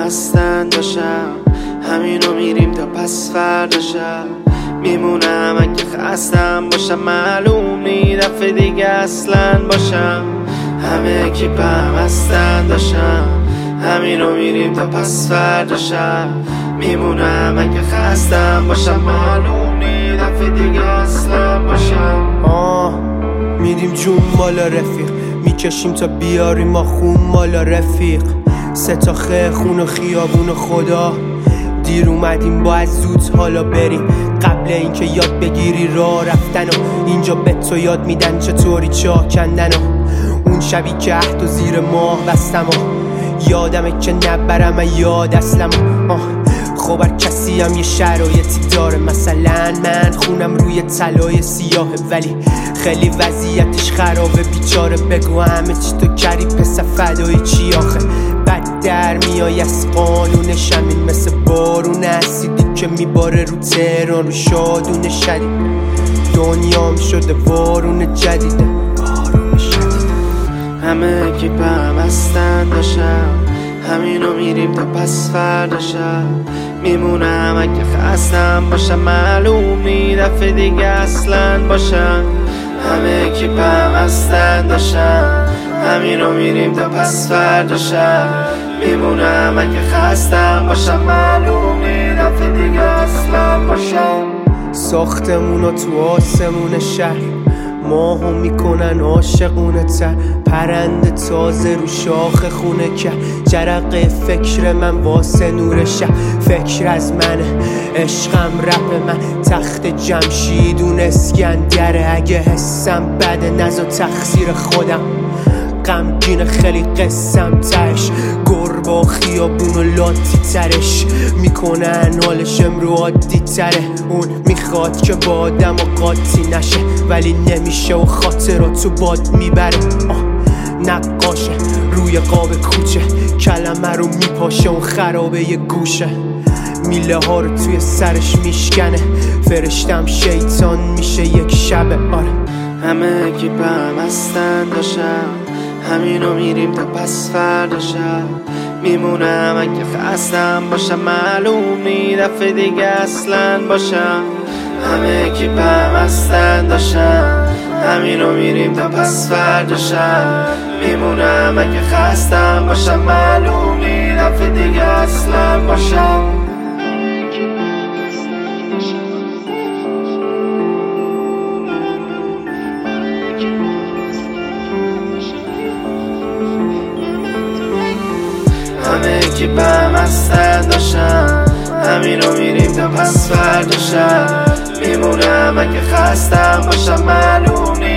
هستن داشم همینو میریم تا پس فردا شب میمونم اگه خستم باشم معلوم نی دفعه دیگه اصلا باشم همه کیپم هستن داشم همینو میریم تا پس فردا شب میمونم اگه خستم باشم معلوم نی دفعه دیگه اصلا باشم میریم جون بالا رفیق میکشیم تا بیاریم ما خون مالا رفیق سه تا خون و خیابون و خدا دیر اومدیم باید زود حالا بریم قبل اینکه یاد بگیری راه رفتن و اینجا به تو یاد میدن چطوری چاه کندن و اون شبی که عهد و زیر ماه بستم و یادمه که نبرم یاد اصلم خب هر کسی هم یه شرایطی داره مثلا من خونم روی طلای سیاهه ولی خیلی وضعیتش خرابه بیچاره بگو همه چی تو کردی پس فدای چی آخه بد در میای از قانون شمین مثل بارون اسیدی که میباره رو تهران رو شادون شدید دنیام شده وارون جدیده همه کیپم هستن داشم همینو میریم تا پس فردا شب میمونم اگه خستم باشم معلوم نی دفعه دیگه اصلا باشم همه کیپم هستن داشم همینو میریم تا پس فردا شب میمونم اگه خستم باشم معلوم نی دفعه دیگه اصلا باشم ساختمونا تو آسمون شهر ماهو میکنن عاشقونه تر پرنده تازه رو شاخ خونه که جرقه فکر من واسه نور شب فکر از منه عشقم رپ من تخت جمشید اون اسکندره اگه حسم بده نزا تقصیر خودم غمگین خیلی قسم تش گربا خیابون و لاتی ترش میکنن حالش امرو عادی تره اون میخواد که با آدم و قاطی نشه ولی نمیشه و خاطراتو باد میبره نقاشه روی قاب کوچه کلمه رو میپاشه اون خرابه یه گوشه میله ها رو توی سرش میشکنه فرشتم شیطان میشه یک شبه همه کیپم هستن داشم همینو میریم تا پس فردا شب میمونم اگه خستم باشم معلوم نی دفعه دیگه اصلا باشم همه کیپم هستن داشم همینو میریم تا پس فردا شب میمونم اگه خستم باشم معلوم نی دفعه دیگه اصلا باشم همه کیپم هستن داشم همینو میریم تا پس فردا شب میمونم اگه خستم باشم معلوم نی